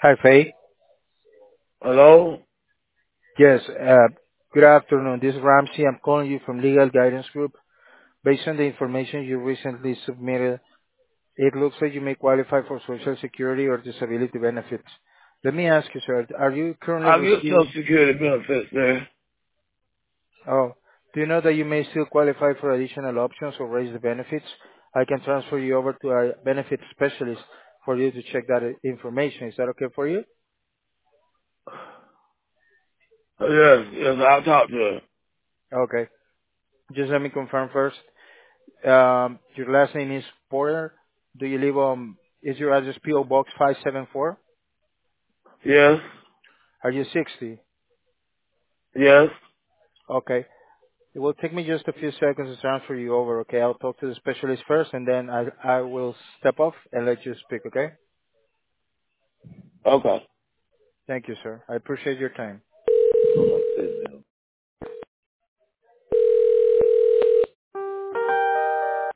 Hi, Faye. Hello? Yes, good afternoon. This is Ramsey. I'm calling you from Legal Guidance Group. Based on the information you recently submitted, it looks like you may qualify for Social Security or disability benefits. Let me ask you, sir, are you currently I get Social receiving... Security benefits there. Oh, do you know that you may still qualify for additional options or raise the benefits? I can transfer you over to our benefits specialist for you to check that information. Is that okay for you? Yes, I'll talk to her. Okay. Just let me confirm first. Your last name is Porter. Do you live is your address PO Box 574? Yes, Are you 60? yes. Okay. It will take me just a few seconds to transfer you over, okay? I'll talk to the specialist first and then I will step off and let you speak, okay? Okay. Thank you, sir. I appreciate your time.